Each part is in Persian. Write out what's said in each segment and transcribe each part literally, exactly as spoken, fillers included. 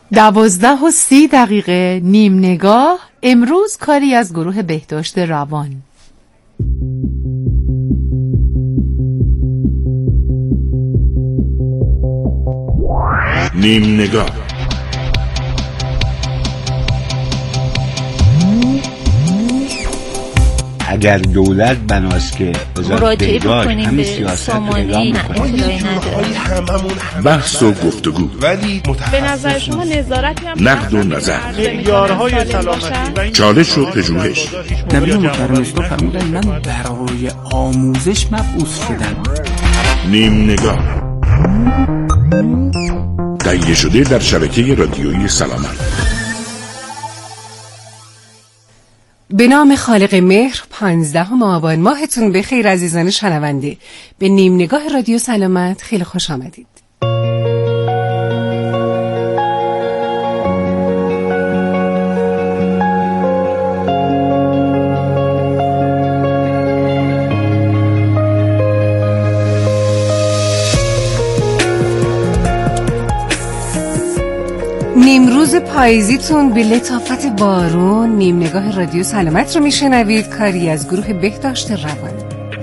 دوازده و سی دقیقه نیم نگاه. امروز کاری از گروه بهداشت روان. نیم نگاه. اگر دولت بناست که مراجعه بکنیم به سامانه اطلاعی نداره. بحث و گفتگو. ولی به نظر شما نظارتی هم نقد و نظر، معیارهای سلامتی، چالش و پژوهش. نبی محترم اسلام فرمودن من برای آموزش مبعوث شدم. نیم نگاه تهیه شده در شبکه رادیویی سلامت. به نام خالق مهر. پانزدهم آبان ماهتون بخیر عزیزان شنونده. به نیم نگاه رادیو سلامت خیلی خوش آمدید. نیمروز پاییزیتون به لطافت بارون. نیم نگاه رادیو سلامت رو میشنوید، کاری از گروه بهداشت روان.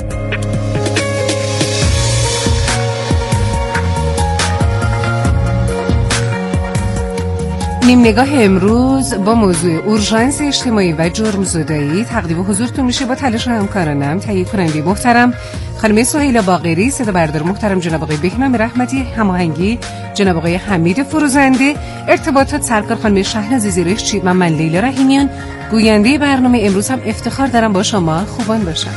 نیم نگاه امروز با موضوع اورژانس اجتماعی و جرم زدایی تقدیم حضورتون میشه با تلاش همکارانم تهیه کننده محترم خانم سهیلا باقری، صدا بردار محترم جناب آقای بهنام رحمتی، هماهنگی جناب آقای حمید فروزنده، ارتباطات سرکار خانم شهناز زیرشچی و من لیلا رحیمیان. گوینده برنامه امروز هم افتخار دارم با شما خوبان باشم.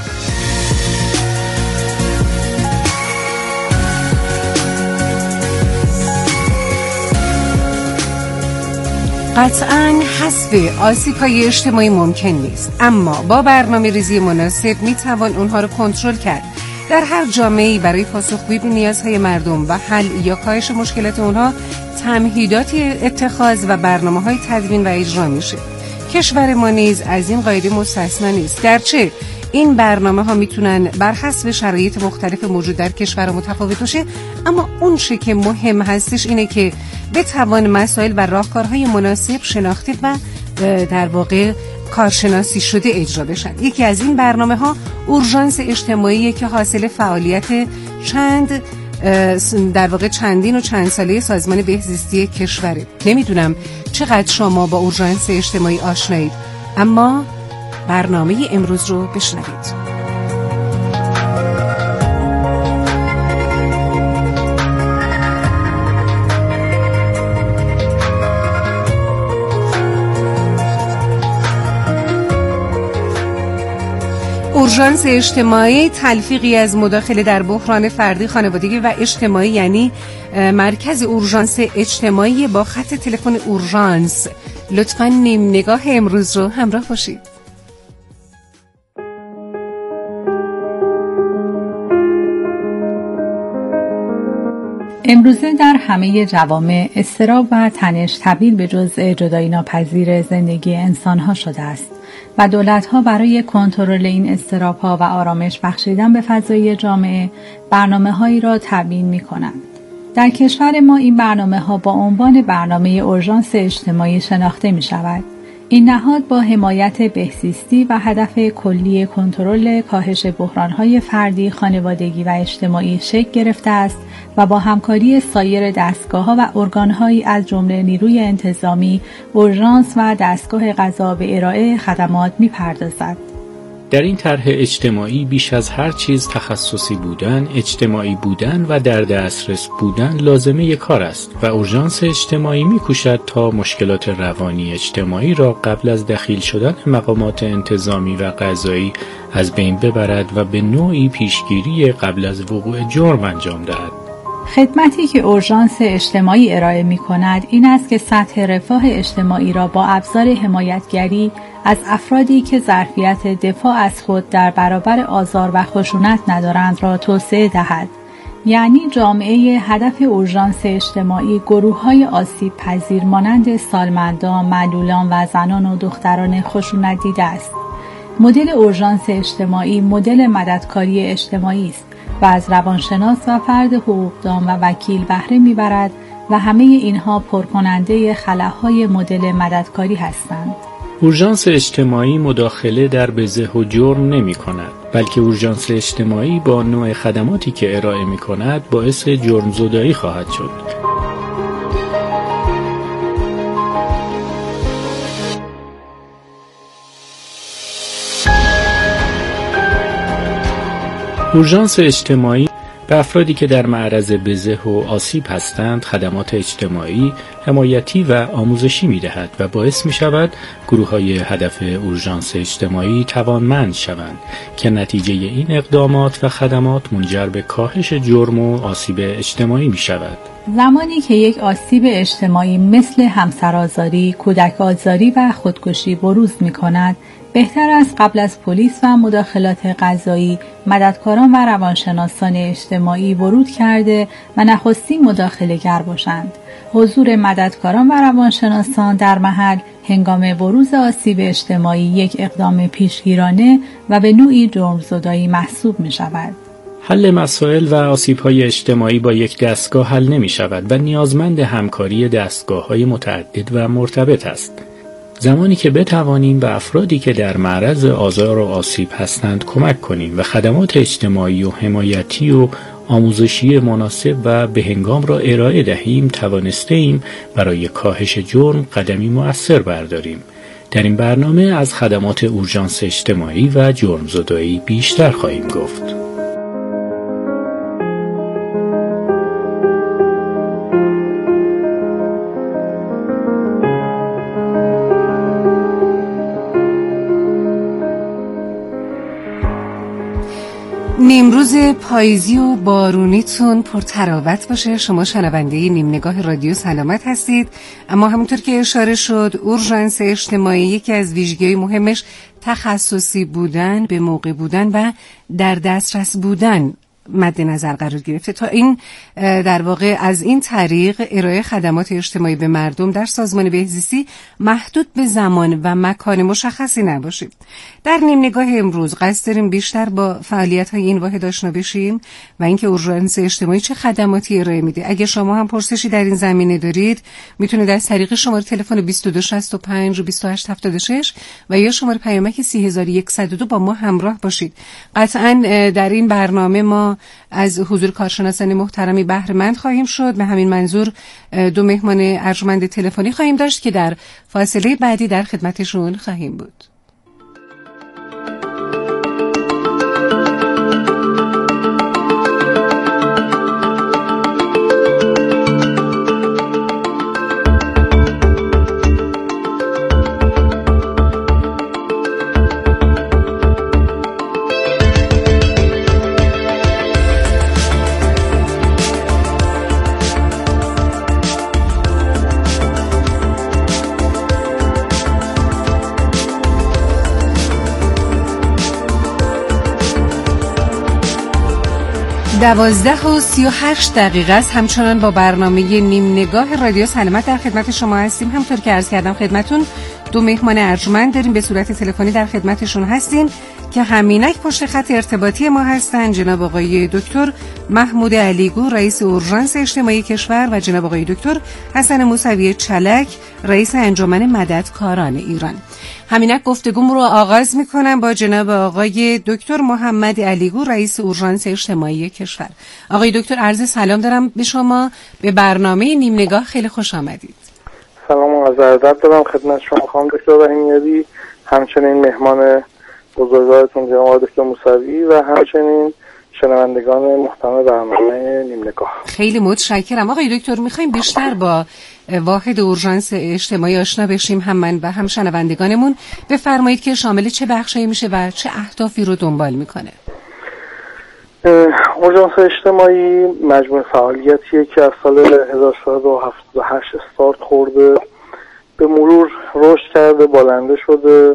قطعاً حذف آسیب‌های اجتماعی ممکن نیست، اما با برنامه ریزی مناسب میتوان اونها رو کنترل کرد. در هر جامعه‌ای برای پاسخگویی به نیازهای مردم و حل یا کاهش مشکلات اونها تمهیداتی اتخاذ و برنامه‌های تدوین و اجرا میشه. کشور ما نیز از این قاعده مستثنا نیست، گرچه این برنامه ها میتونن بر حسب شرایط مختلف موجود در کشور متفاوت باشه، اما اون چه که مهم هستش اینه که بتوان مسائل و راهکارهای مناسب شناخته و در واقع کارشناسی شده اجرا بشن. یکی از این برنامه ها اورژانس اجتماعی که حاصل فعالیت چند در واقع چندین و چند ساله سازمان بهزیستی کشوره. نمیدونم چقدر شما با اورژانس اجتماعی آشنایید، اما برنامه امروز رو بشنوید. اورژانس اجتماعی تلفیقی از مداخله در بحران فردی، خانوادگی و اجتماعی، یعنی مرکز اورژانس اجتماعی با خط تلفن اورژانس. لطفاً نیم نگاه امروز رو همراه باشید. امروزه در همه جوامع اضطراب و تنش تبدیل به جزء جدایی ناپذیر زندگی انسان‌ها شده است و دولت‌ها برای کنترل این اضطراب‌ها و آرامش بخشیدن به فضای جامعه برنامه‌هایی را تبیین می‌کنند. در کشور ما این برنامه‌ها با عنوان برنامه اورژانس اجتماعی شناخته می‌شود. این نهاد با حمایت بهزیستی و هدف کلی کنترل کاهش بحران‌های فردی، خانوادگی و اجتماعی شکل گرفته است و با همکاری سایر دستگاه‌ها و ارگان‌هایی از جمله نیروی انتظامی، اورژانس و دستگاه قضا به ارائه خدمات می‌پردازد. در این طرح اجتماعی بیش از هر چیز تخصصی بودن، اجتماعی بودن و در دسترس بودن لازمه کار است و اورژانس اجتماعی می‌کوشد تا مشکلات روانی اجتماعی را قبل از دخیل شدن مقامات انتظامی و قضایی از بین ببرد و به نوعی پیشگیری قبل از وقوع جرم انجام دهد. خدمتی که اورژانس اجتماعی ارائه می‌کند این است که سطح رفاه اجتماعی را با ابزار حمایتگری از افرادی که ظرفیت دفاع از خود در برابر آزار و خشونت ندارند را توسعه دهد. یعنی جامعه هدف اورژانس اجتماعی گروه‌های آسیب پذیر مانند سالمندان، معلولان و زنان و دختران خشونت دیده است. مدل اورژانس اجتماعی مدل مددکاری اجتماعی است و از روانشناس و فرد حقوقدان و وکیل بهره می‌برد و همه اینها پرکننده خلاهای مدل مددکاری هستند. اورژانس اجتماعی مداخله در بزه و جرم نمی کند، بلکه اورژانس اجتماعی با نوع خدماتی که ارائه می کند باعث جرمزدایی خواهد شد. اورژانس اجتماعی به افرادی که در معرض بزه و آسیب هستند خدمات اجتماعی، حمایتی و آموزشی می‌دهد و باعث می‌شود گروه‌های هدف اورژانس اجتماعی توانمند شوند که نتیجه این اقدامات و خدمات منجر به کاهش جرم و آسیب اجتماعی می‌شود. زمانی که یک آسیب اجتماعی مثل همسرآزاری، کودک آزاری و خودکشی بروز می‌کند، بهتر است قبل از پلیس و مداخلات قضایی مددکاران و روانشناسان اجتماعی ورود کرده و نخستین مداخله‌گر باشند. حضور مددکاران و روانشناسان در محل هنگام بروز آسیب اجتماعی یک اقدام پیشگیرانه و به نوعی جرمزدایی محسوب می شود. حل مسائل و آسیب‌های اجتماعی با یک دستگاه حل نمی شود و نیازمند همکاری دستگاه‌های متعدد و مرتبط است. زمانی که بتوانیم به افرادی که در معرض آزار و آسیب هستند کمک کنیم و خدمات اجتماعی و حمایتی و آموزشی مناسب و بهنگام را ارائه دهیم، توانسته ایم برای کاهش جرم قدمی مؤثر برداریم. در این برنامه از خدمات اورژانس اجتماعی و جرمزدایی بیشتر خواهیم گفت. نیمروز پاییزی و بارونیتون پر تراوت باشه. شما شنونده نیم نگاه رادیو سلامت هستید. اما همونطور که اشاره شد، اورژانس اجتماعی یکی از ویژگی‌های مهمش تخصصی بودن، به موقع بودن و در دسترس بودن مد نظر قرار گرفته تا این در واقع از این طریق ارائه خدمات اجتماعی به مردم در سازمان بهزیستی محدود به زمان و مکان مشخصی نباشه. در نیم نگاه امروز قصد داریم بیشتر با فعالیت‌های این واحد آشنا بشیم و اینکه اورژانس اجتماعی چه خدماتی ارائه میده. اگه شما هم پرسشی در این زمینه دارید، میتونید از طریق شماره تلفن بیست و دو شصت و پنج و بیست و هشت هفتاد و شش و یا شماره پیامک سه هزار و صد و دو با ما همراه باشید. قطعاً در این برنامه ما از حضور کارشناسان محترمی بهره مند خواهیم شد. به همین منظور دو مهمان ارجمند تلفنی خواهیم داشت که در فاصله بعدی در خدمتشون خواهیم بود. دوازده و سی و هشت دقیقه است. همچنان با برنامه نیم نگاه رادیو سلامت در خدمت شما هستیم. همطور که عرض کردم خدمتون دو مهمان ارجمند داریم، به صورت تلفنی در خدمتشون هستیم که همینک پشت خط ارتباطی ما هستن. جناب آقای دکتر محمود علیگو، رئیس اورژانس اجتماعی کشور و جناب آقای دکتر حسن موسوی چلک، رئیس انجمن مددکاران ایران. همینک گفتگوم رو آغاز میکنم با جناب آقای دکتر محمد علیگو، رئیس اورژانس اجتماعی کشور. آقای دکتر عرض سلام دارم به شما، به برنامه نیم نگاه خیلی خوش آمدید. سلام و عرض ادب دارم خدمت شما خانم دکتر بهینی‌یابی، همچنین مهمان بزرگوارتون جناب آقای دکتر موسوی و همچنین شنوندگان محترم برنامه نیم نگاه. خیلی متشکرم. آقای دکتر میخوایم بیشتر با واحد اورژانس اجتماعی آشنا بشیم، هم من و هم شنوندگانمون. بفرمایید که شامل چه بخشایی میشه و چه اهدافی رو دنبال میکنه؟ اورژانس اجتماعی مجموعه فعالیتیه که از سال هزار و سیصد و هفتاد و هشت استارت خورده، به مرور رشد کرده، بالنده شده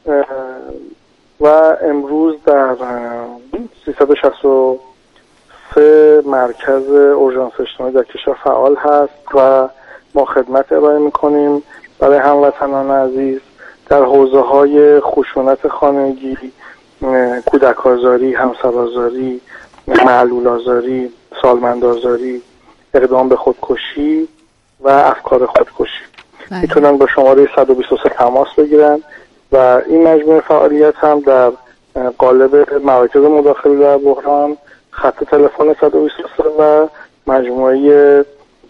و امروز در سیصد و شصت و سه مرکز اورژانس اجتماعی در کشور فعال هست و ما خدمت ارائه میکنیم برای هموطنان عزیز در حوزه های خشونت خانگی، کودک آزاری، همسرآزاری، معلول آزاری، سالمند آزاری، اقدام به خودکشی و افکار خودکشی. میتونن با شماره صد و بیست و سه تماس بگیرن و این مجموعه فعالیت هم در قالب مراکز مداخله در بحران، خط تلفن صد و بیست و سه و مجموعه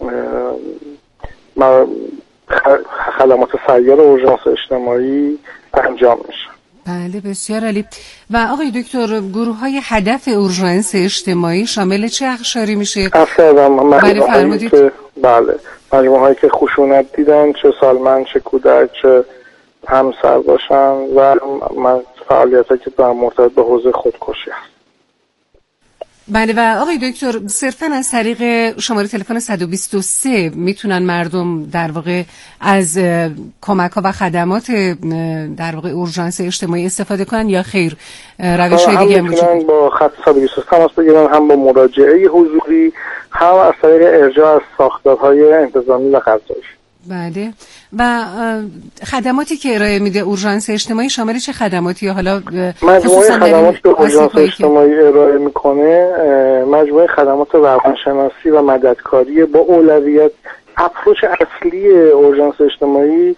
خدمات سیار اورژانس اجتماعی انجام میشه. بله بسیار عالی. و آقای دکتر گروه های هدف اورژانس اجتماعی شامل چه اقشاری میشه؟ بله فرمودید. بله مجموعه هایی که خشونت دیدن، چه سالمند چه کودک چه همسر باشن و فعالیت هایی که در مرتبط به حوزه خودکشی هست. بله و آقای دکتر صرفاً از طریق شماره تلفن صد و بیست و سه میتونن مردم در واقع از کمک ها و خدمات در واقع اورژانس اجتماعی استفاده کنن یا خیر روش های دیگه هم میتونن با خط صد و بیست و سه تماس بگیرن، هم با مراجعه حضوری، هم از طریق ارجاع از ساختارهای انتظامی و قضایی. بله و خدماتی که ارائه میده اورژانس اجتماعی شامل چه خدماتی؟ حالا مجموعه خدماتی که اورژانس اجتماعی ارائه میکنه مجموعه خدمات روانشناسی و مددکاری با اولویت. اپروچ اصلی اورژانس اجتماعی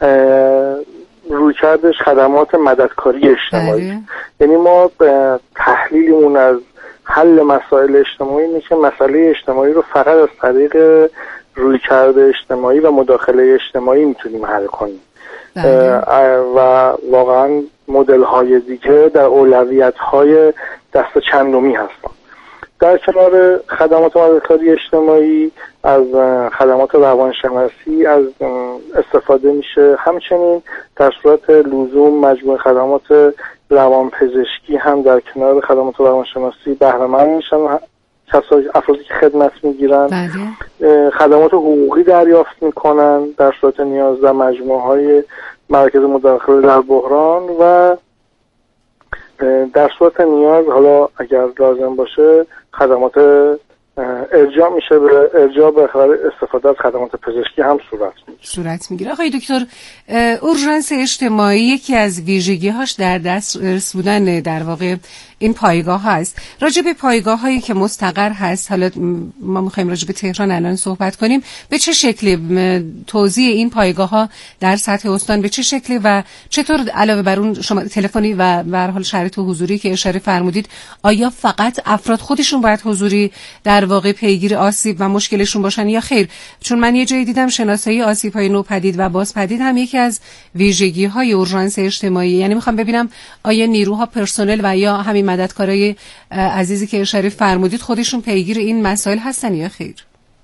رویکردش خدمات مددکاری اجتماعی. بله. یعنی ما تحلیلمون از حل مسائل اجتماعی اینه که مسئله اجتماعی رو فقط از طریق رویکرد اجتماعی و مداخله اجتماعی میتونیم حل کنیم. و واقعا مدل های دیگه در اولویت های دست چندمی هستن. در کنار خدمات مددکاری اجتماعی از خدمات روانشناسی از استفاده میشه. همچنین در صورت لزوم مجموعه خدمات روانپزشکی هم در کنار خدمات روانشناسی بهره مند میشن کسایی افرادی که خدمت میگیرن. بله. خدمات حقوقی دریافت میکنن در صورت نیاز در مجموعه های مراکز مداخله در بحران و در صورت نیاز حالا اگر لازم باشه خدمات ارجاع میشه به ارجاع به استفاده از خدمات پزشکی هم صورت میگیره. صورت میگیره. آقای دکتر اورژانس اجتماعی یکی از ویژگی‌هاش در دسترس بودن در واقع این پایگاه هست. راجع به پایگاه هایی که مستقر هست، حالا ما میخوایم راجع به تهران الان صحبت کنیم، به چه شکلی توزیع این پایگاه ها در سطح استان به چه شکلی و چطور علاوه بر اون شما تلفنی و به هر حال شرایط حضوری که اشاره فرمودید، آیا فقط افراد خودشون باید حضوری در واقع پیگیر آسیب و مشکلشون باشن یا خیر؟ چون من یه جایی دیدم شناسایی آسیب های نوپدید و بازپدید هم یکی از ویژگی های اورژانس اجتماعی. یعنی میخوام ببینم آیا نیروها پرسنل و یا همین مددکارای عزیزی که اشاره فرمودید خودشون پیگیر این مسائل هستن یا خیر؟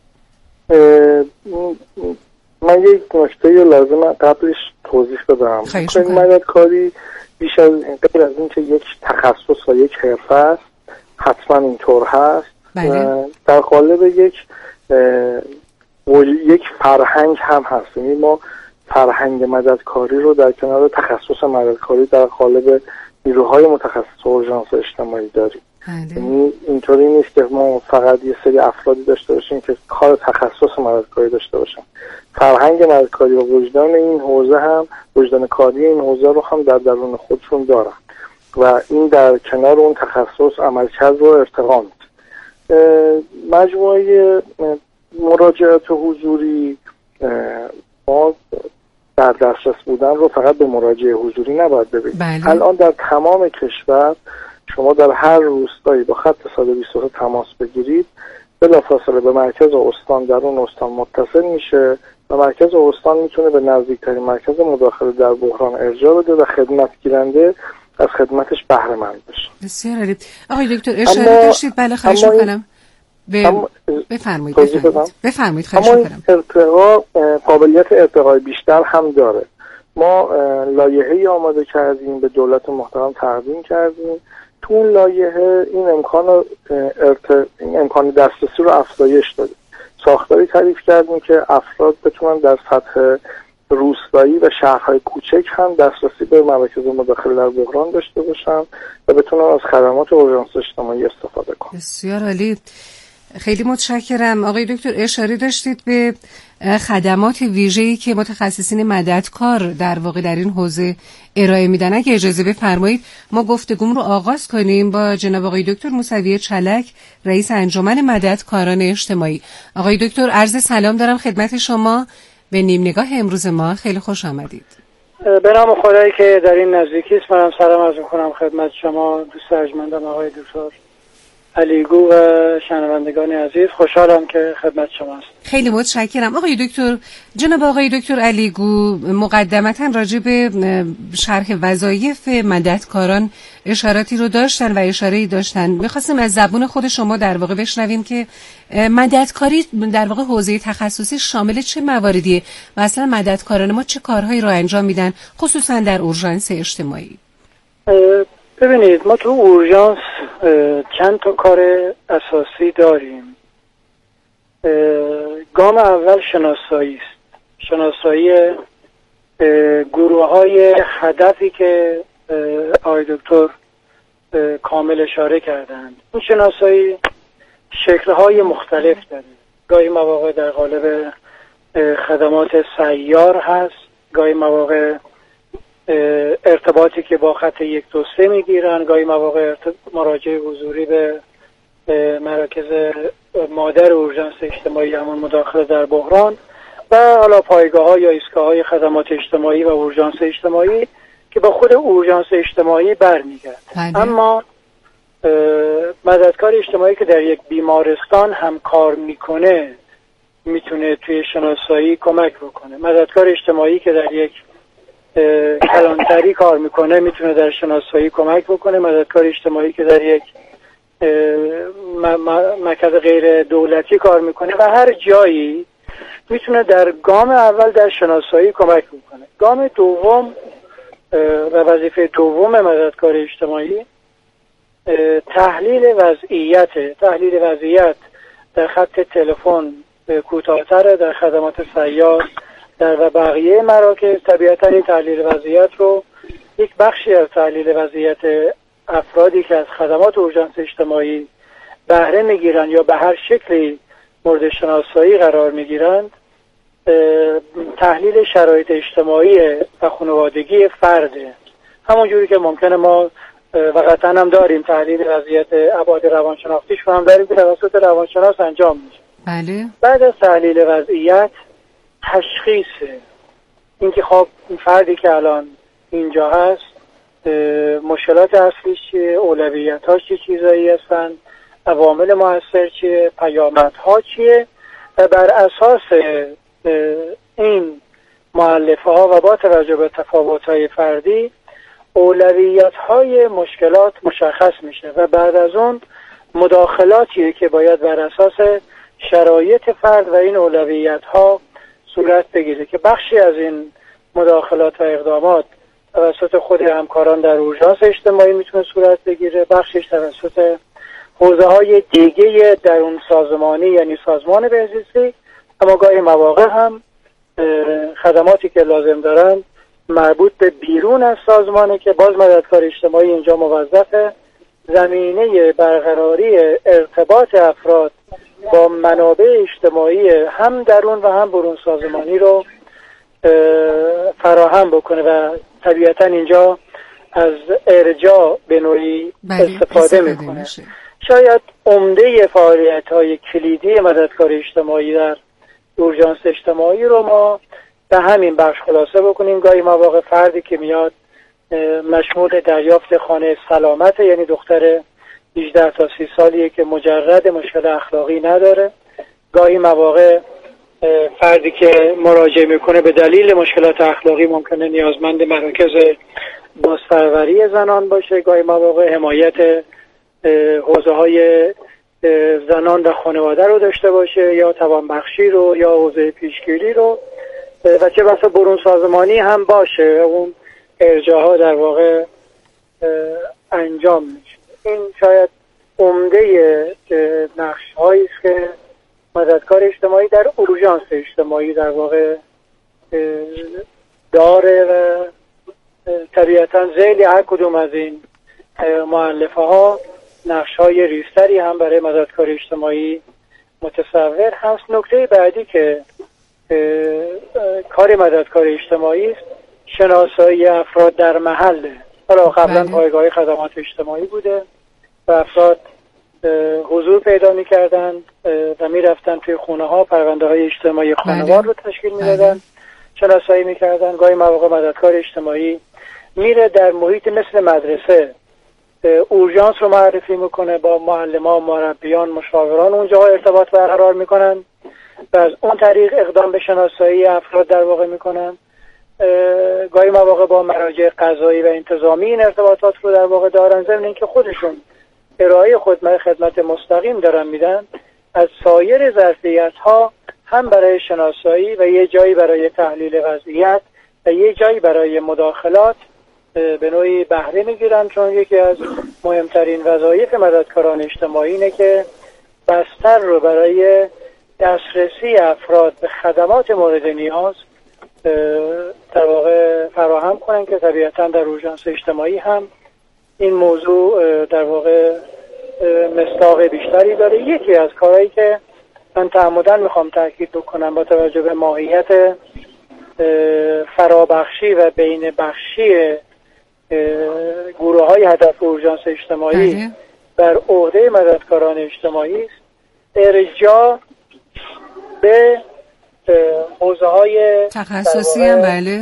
من یک نکته لازم قبلش توضیح بدم. این مددکاری بیش از غیر از این که یک تخصص و یک حرفه است، حتما اینطور هست. بله. در قالب یک یک فرهنگ هم هست. یعنی ما فرهنگ مددکاری رو در کنار تخصص مددکاری در قالب نیروهای متخصص اورژانس اجتماعی داریم. یعنی اینطوری نیست که ما فقط یه سری افرادی داشته باشیم که کار تخصص مددکاری داشته باشن. فرهنگ مددکاری و وجدان این حوزه هم وجدان کاری این حوزه رو هم در درون خودشون دارن و این در کنار اون تخصص عملکرد رو ارتقا میده. مجموعه مراجعات حضوری ما در دسترس بودن رو فقط به مراجعه حضوری نباید ببینید. بله. الان در تمام کشور شما در هر روستایی با خط صد و بیست و سه تماس بگیرید بلافاصله به مرکز استان در اون استان متصل میشه و مرکز استان میتونه به نزدیکترین مرکز مداخله در بحران ارجاع بده و خدمت گیرنده از خدمتش بهره مند بشه. بسیار عالی. آقای دکتر اشاره داشتید. بله خواهش می‌کنم. بفرمایید. بفرمایید. خواهش می‌کنم. ارتقا قابلیت ارتقای بیشتر هم داره. ما لایحه‌ای آماده کردیم به دولت محترم تقدیم کردیم. تو اون لایحه این امکان ارت... این امکان دسترسی رو افزایش دادیم. ساختاری تعریف کردیم که افراد بتونن در سطح روستایی و شهرهای کوچک هم دسترسی به مراکز مداخله در بحران داشته باشن و بتونن از خدمات اورژانس اجتماعی استفاده کنن. بسیار عالی. خیلی متشکرم. آقای دکتر اشاره داشتید به خدمات ویژه‌ای که متخصصین مددکار در واقع در این حوزه ارائه میدن. اگه اجازه بفرمایید ما گفتگوم رو آغاز کنیم با جناب آقای دکتر موسوی چلک، رئیس انجمن مددکاران اجتماعی. آقای دکتر عرض سلام دارم خدمت شما. به نیم نگاه امروز ما خیلی خوش آمدید. به نام خدایی که در این نزدیکی است منم سلام عرض می‌کنم خدمت شما دوست ارجمندم آقای دکتر علیگو و شنوندگان عزیز. خوشحالم که خدمت شما هستم. خیلی متشکرم آقای دکتر. جناب آقای دکتر علیگو مقدمتاً راجع به شرح وظایف مددکاران اشاراتی رو داشتن و اشاره‌ای داشتن. می‌خواستیم از زبون خود شما در واقع بشنویم که مددکاری در واقع حوزه تخصصی شامل چه مواردیه و اصلا مددکاران ما چه کارهایی رو انجام میدن خصوصاً در اورژانس اجتماعی؟ ببینید ما تو اورژانس چند تا کار اساسی داریم. گام اول شناسایی است. شناسایی گروه های هدفی که آقای دکتر کامل اشاره کردند. این شناسایی شکل‌های مختلف داره. گاهی مواقع در قالب خدمات سیار هست، گاهی مواقع ارتباطی که با خط یک دو سه میگیرن، گاهی مواقع مراجعه حضوری به مراکز مادر اورژانس اجتماعی همون مداخله در بحران و حالا پایگاه ها یا ایستگاه های خدمات اجتماعی و اورژانس اجتماعی که با خود اورژانس اجتماعی برمیگرد. اما مددکار اجتماعی که در یک بیمارستان هم کار میکنه میتونه توی شناسایی کمک بکنه. مددکار اجتماعی که در یک کلانتری کار میکنه میتونه در شناسایی کمک بکنه. مددکار اجتماعی که در یک مرکز غیر دولتی کار میکنه و هر جایی میتونه در گام اول در شناسایی کمک بکنه. گام دوم و وظیفه دوم مددکار اجتماعی تحلیل وضعیت تحلیل وضعیت در خط تلفن کوتاه‌تر، در خدمات سیار در و بقیه مراکز. طبیعتاً این تحلیل وضعیت رو یک بخشی از تحلیل وضعیت افرادی که از خدمات اورژانس اجتماعی بهره میگیرن یا به هر شکلی مورد شناسایی قرار میگیرند، تحلیل شرایط اجتماعی و خانوادگی فرده. همونجوری که ممکنه ما و قطعا هم داریم تحلیل وضعیت ابعاد روانشناختیش رو هم داریم که توسط روانشناس انجام میشه. بله. بعد از تحلیل وضعیت تشخیص اینکه خب این فردی که الان اینجا هست مشکلات اصلیش چیه، اولویت‌هاش چه چیزایی هستن، عوامل مؤثر چیه، پیامدها چیه و بر اساس این مؤلفه ها و با توجه به تفاوت‌های فردی اولویت‌های مشکلات مشخص میشه و بعد از اون مداخلاتیه که باید بر اساس شرایط فرد و این اولویت‌ها صورت بگیره که بخشی از این مداخلات و اقدامات توسط خود همکاران در اورژانس اجتماعی میتونه صورت بگیره، بخشش توسط حوزه های دیگه درون سازمانی یعنی سازمان بهزیستی، اما گاهی مواقع هم خدماتی که لازم دارن مربوط به بیرون از سازمانه که باز مددکار اجتماعی اینجا موظف زمینه برقراری ارتباط افراد با منابع اجتماعی هم درون و هم برون سازمانی رو فراهم بکنه و طبیعتا اینجا از ارجاع به نوعی استفاده میکنه. شاید عمده فعالیت‌های کلیدی مددکار اجتماعی در اورژانس اجتماعی رو ما به همین بخش خلاصه بکنیم. گاهی مواقع فردی که میاد مشمول دریافت خانه سلامت، یعنی دختر هجده تا سی سالیه که مجرد مشکل اخلاقی نداره. گاهی مواقع فردی که مراجعه میکنه به دلیل مشکلات اخلاقی ممکنه نیازمند مراکز بازپروری زنان باشه. گاهی مواقع حمایت حوزه های زنان و خانواده رو داشته باشه یا توانبخشی رو یا حوزه پیشگیری رو و چه بسا برون سازمانی هم باشه، اون ارجاعها در واقع انجام میشه. این شاید عمده نقش هایی است که مددکار اجتماعی در اورژانس اجتماعی در واقع داره و طبیعتا ذیل هر کدوم از این مؤلفه ها نقش های ریزتری هم برای مددکار اجتماعی متصور هست. نکته بعدی که کار مددکار اجتماعی است شناسایی افراد در محله. حالا قبلا پایگاه خدمات اجتماعی بوده و افراد حضور پیدا می‌کردن و می‌رفتن توی خونه ها، پرونده های اجتماعی خانوار رو تشکیل می‌دادن، شناسایی می‌کردن. گاهی مواقع مددکار اجتماعی میره در محیط مثل مدرسه اورژانس رو معرفی میکنه، با معلمان، مربیان، مشاوران اونجا ارتباط برقرار میکنن و از اون طریق اقدام به شناسایی افراد در واقع میکنن. گاهی مواقع با مراجع قضایی و انتظامی این ارتباطات رو در واقع دارن، ضمن اینکه خودشون ارائه خدمت مستقیم دارن میدن از سایر ظرفیت ها، هم برای شناسایی و یه جایی برای تحلیل وضعیت و یه جایی برای مداخلات به نوعی بهره میگیرن، چون یکی از مهمترین وظایف مددکاران اجتماعی اینه که بستر رو برای دسترسی افراد به خدمات مورد نیاز در واقع فراهم کنن که طبیعتاً در اورژانس اجتماعی هم این موضوع در واقع مصداق بیشتری داره. یکی از کارهایی که من تعمداً میخوام تاکید بکنم با توجه به ماهیت فرابخشی و بین بخشی گروه های هدف اورژانس اجتماعی بله. بر عهده مددکاران اجتماعی است ارجاع به حوزه های تخصصی هم بله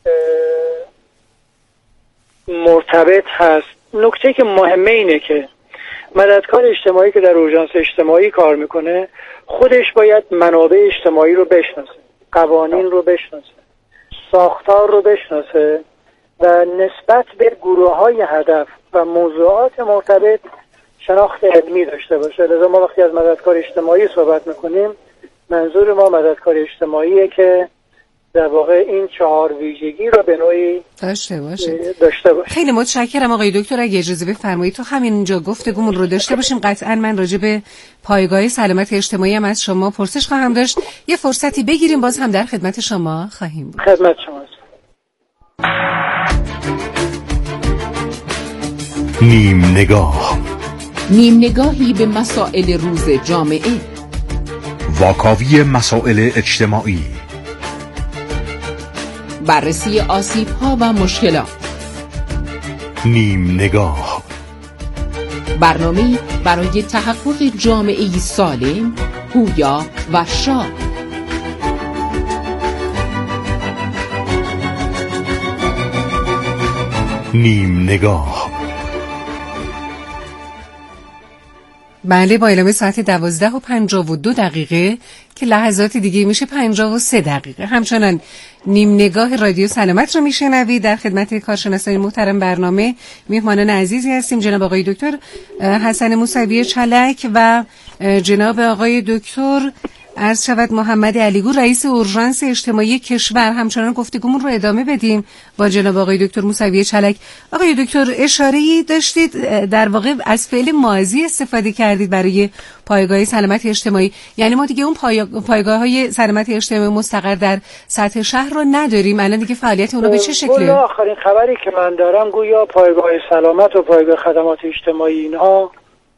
مرتبط هست. نکته که مهمه اینه که مددکار اجتماعی که در اورژانس اجتماعی کار میکنه خودش باید منابع اجتماعی رو بشناسه، قوانین رو بشناسه، ساختار رو بشناسه و نسبت به گروه های هدف و موضوعات مرتبط شناخت علمی داشته باشه. لذا ما وقتی از مددکار اجتماعی صحبت میکنیم منظور ما مددکار اجتماعیه که در واقع این چهار ویژگی رو به نوعی داشته باشه. داشته باشه. خیلی متشکرم آقای دکتر. اگه اجازه بفرمایید تو همینجا گفتگومون رو داشته باشیم. قطعا من راجع به پایگاه سلامت اجتماعی هم از شما پرسش خواهم داشت. یه فرصتی بگیریم باز هم در خدمت شما خواهیم بود. خدمت شما. نیم نگاه، نیم نگاهی به مسائل روز جامعه، واکاوی مسائل اجتماعی، بررسی آسیب‌ها و مشکلات. نیم نگاه، برنامه‌ای برای تحقق جامعه‌ای سالم، پویا و شاد. نیم نگاه. بله، با اعلام ساعت دوازده و پنجاه و دو دقیقه که لحظات دیگه میشه پنجاه و سه دقیقه. همچنان نیم نگاه رادیو سلامت رو میشنوید. در خدمت کارشناسان محترم برنامه میهمانان عزیزی هستیم، جناب آقای دکتر حسن موسوی چلک و جناب آقای دکتر عرض شود محمد علیگو، رئیس اورژانس اجتماعی کشور. همچنان گفتگومون رو ادامه بدیم با جناب آقای دکتر موسوی چلک. آقای دکتر اشاره‌ای داشتید در واقع از فعل ماضی استفاده کردید برای پایگاه سلامت اجتماعی، یعنی ما دیگه اون پایگاه‌های سلامت اجتماعی مستقر در سطح شهر رو نداریم. الان دیگه فعالیت اونها به چه شکله؟ آخرین خبری که من دارم گویا پایگاه سلامت و پایگاه خدمات اجتماعی اینها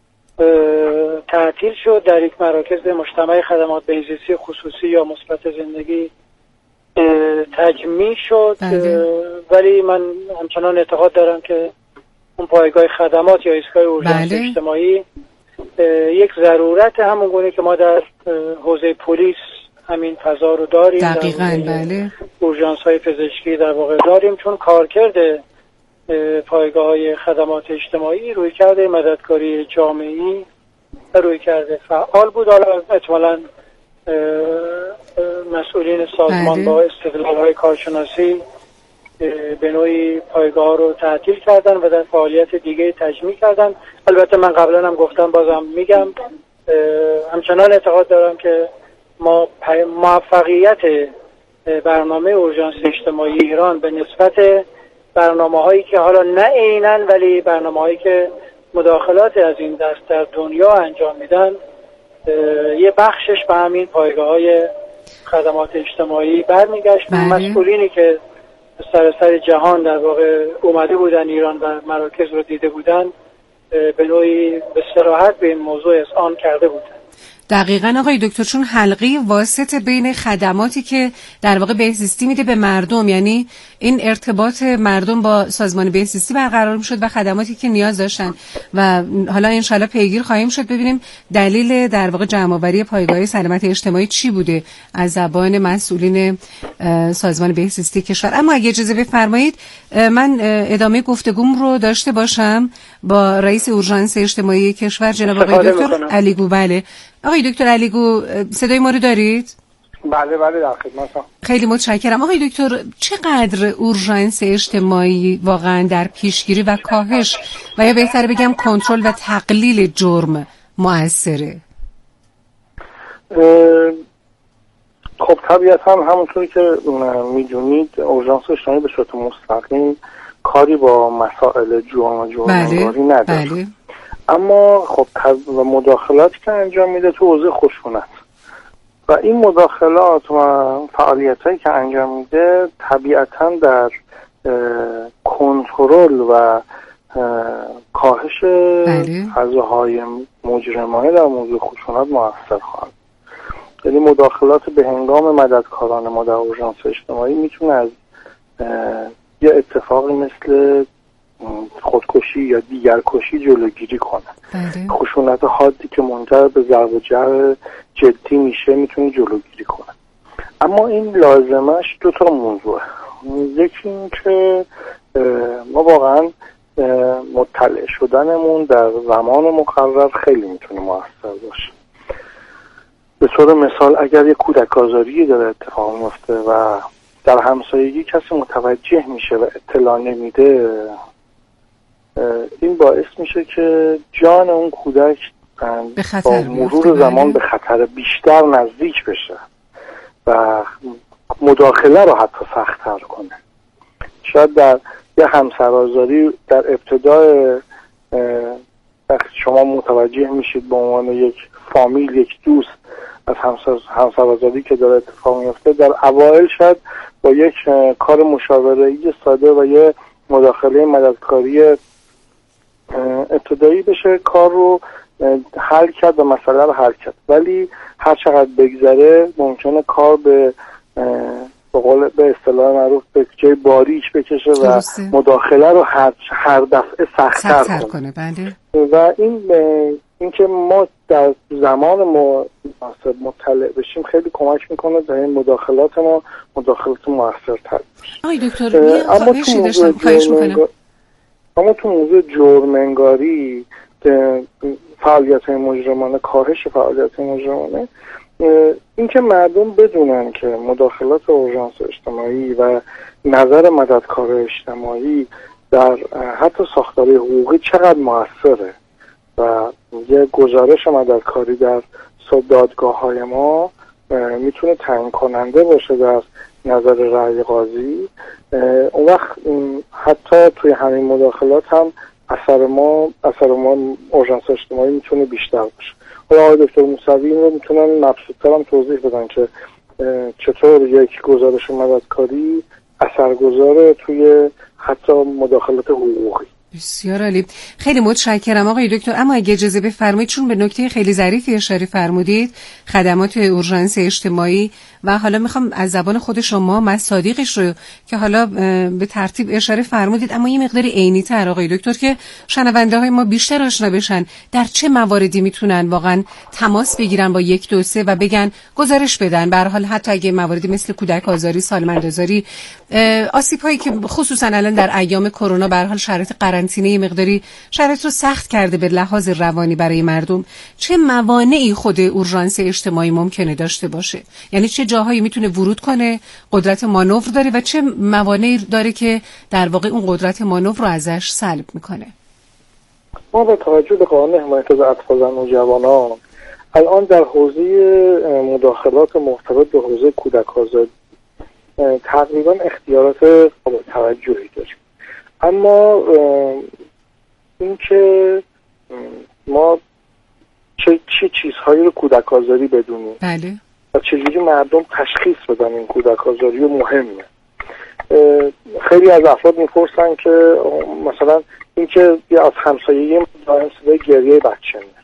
تعطیل شد، در یک مراکز مجتمع خدمات بهزیستی خصوصی یا مثبت زندگی تجمیع شد. ولی من همچنان اعتقاد دارم که اون پایگاه خدمات یا ایستگاه اورژانس بله. اجتماعی یک ضرورت همون گونه که ما در حوزه پلیس همین فضا رو داریم، دقیقاً بله، اورژانس های پزشکی در واقع داریم، چون کارکرد پایگاه های خدمات اجتماعی روی کرده مددکاری جامعی روی کرده فعال بود. حالا احتمالاً مسئولین سازمان بله. با استدلال های کارشناسی به نوعی پایگاه رو تعطیل کردن و در فعالیت دیگه تجمیع کردن. البته من قبلا هم گفتم، بازم میگم، همچنان اعتقاد دارم که ما موفقیت برنامه اورژانس اجتماعی ایران به نسبت برنامه هایی که حالا نه عیناً ولی برنامه هایی که مداخلات از این دست در دنیا انجام میدن یه بخشش به همین پایگاه های خدمات اجتماعی برمیگشت. مسئولینی که سراسر جهان در واقع اومده بودن ایران و مراکز رو دیده بودن به نوعی به صراحت به این موضوع اذعان کرده بودن. دقیقاً آقای دکتر، چون حلقه واسط بین خدماتی که در واقع بهزیستی میده به مردم، یعنی این ارتباط مردم با سازمان بهزیستی برقرار میشد و خدماتی که نیاز داشتن و حالا انشالله پیگیر خواهیم شد ببینیم دلیل در واقع جمع‌آوری پایگاه سلامت اجتماعی چی بوده از زبان مسئولین سازمان بهزیستی کشور. اما اگه اجازه بفرمایید من ادامه گفتگوم رو داشته باشم با رئیس اورژانس اجتماعی کشور جناب آقای دکتر علیگو. بله آقای دکتر علیگو، صدای ما رو دارید؟ بله بله در خدمتم. خیلی متشکرم. آقای دکتر، چقدر اورژانس اجتماعی واقعا در پیشگیری و کاهش و یا بهتر بگم کنترل و تقلیل جرم مؤثره؟ خب طبیعتا همونطوری که میدونید اورژانس اجتماعی به صورت مستقیم کاری با مسائل جرم و جرم‌نگاری نداره. بله. اما خب مداخلاتی که انجام میده تو حوزه خشونت و این مداخلات و فعالیتایی که انجام میده طبیعتا در کنترل و کاهش فضاهای مجرمانه در موضوع خشونت مؤثر خواهد. یعنی مداخلات به هنگام مددکاران ما در اورژانس اجتماعی میتونه از یه اتفاقی مثل خودکشی یا دیگرکشی جلوگیری کنه. بله. خشونت حادی که منجر به ضرب و جرح جدی میشه میتونه جلوگیری کنه. اما این لازمش دو تا موضوعه. یکی این که ما واقعا مطلع شدنمون در زمان مقرر خیلی میتونه موثر باشه. به طور مثال اگر یک کودک آزاری داره اتفاق میفته و در همسایگی کسی متوجه میشه و اطلاع نمیده، این باعث میشه که جان اون کودک با مرور زمان به خطر بیشتر نزدیک بشه و مداخله رو حتی سخت‌تر کنه. شاید در یه همسرآزاری در ابتدای وقتی شما متوجه میشید به عنوان یک فامیل، یک دوست از همسرآزاری که داره اتفاق میفته، در اوایل شاید با یک کار مشاوره‌ای ساده و یه مداخله مددکاری ابتدایی بشه کار رو حل کرد و مسئله رو حل کرد. ولی هر چقدر بگذره ممکنه کار به به قول به اصطلاح معروف به جای باریک بکشه و مداخله رو هر هر دفعه سخت‌تر کنه. کنه بله. و این اینکه ما در زمان مناسب مطلع بشیم خیلی کمک میکنه تا این مداخلات ما مداخلات موثرتر بشه. آقای دکتر اما تو موضوع جرم اما تو موضوع جرم‌انگاری فعالیت‌های مجرمانه، کاهش فعالیت‌های مجرمانه، اینکه مردم بدونن که مداخلات اورژانس اجتماعی و نظر مددکار اجتماعی در حتی ساختار حقوقی چقدر موثره و یه گزارش مددکاری در دادگاه‌های ما میتونه تعیین کننده باشه در نظر رأی قاضی. اون وقت حتی توی همین مداخلات هم اثر ما اثر ما اورژانس اجتماعی میتونه بیشتر باشه. حالا آقای دکتر موسوی رو میتونن مبسوط‌تر هم توضیح بدن که چطور یک گزارش مددکاری اثرگذاره توی حتی مداخلات حقوقی. بسیار عالی، خیلی متشکرم آقای دکتر. اما اگه اجازه بفرمایید، چون به نکته خیلی ظریفی اشاره فرمودید، خدمات اورژانس اجتماعی، و حالا میخوام از زبان خود شما مصادیقش رو که حالا به ترتیب اشاره فرمودید اما یه مقدار عینی تر آقای دکتر که شنونده های ما بیشتر آشنا بشن، در چه مواردی میتونن واقعا تماس بگیرن با یک دو سه و بگن گزارش بدن، به هر حال حتی اگه مواردی مثل کودک آزاری، سالمندآزاری، آسیب هایی که خصوصا الان در ایام کرونا به هر حال شرایط قرنطینه مقداری شرایط رو سخت کرده به لحاظ روانی برای مردم، چه موانعی خود اورژانس اجتماعی ممکنه داشته باشه؟ یعنی چه جاهایی میتونه ورود کنه، قدرت مانور داره و چه موانعی داره که در واقع اون قدرت مانور رو ازش سلب میکنه؟ ما با توجه به قانون حمایت از اطفال و نوجوانان الان در حوزه مداخلات مرتبط به حوزه کودک آزاری تقریبا اختیارات قابل توجهی داریم. اما اینکه ما چه چه چیزهایی رو کودک آزاری بدونیم، بله، و چجوری مردم تشخیص بدن این کودک آزاری مهمه. خیلی از افراد میپرسن که مثلا اینکه از همسایگی دارن صدای گریه بچه میاد،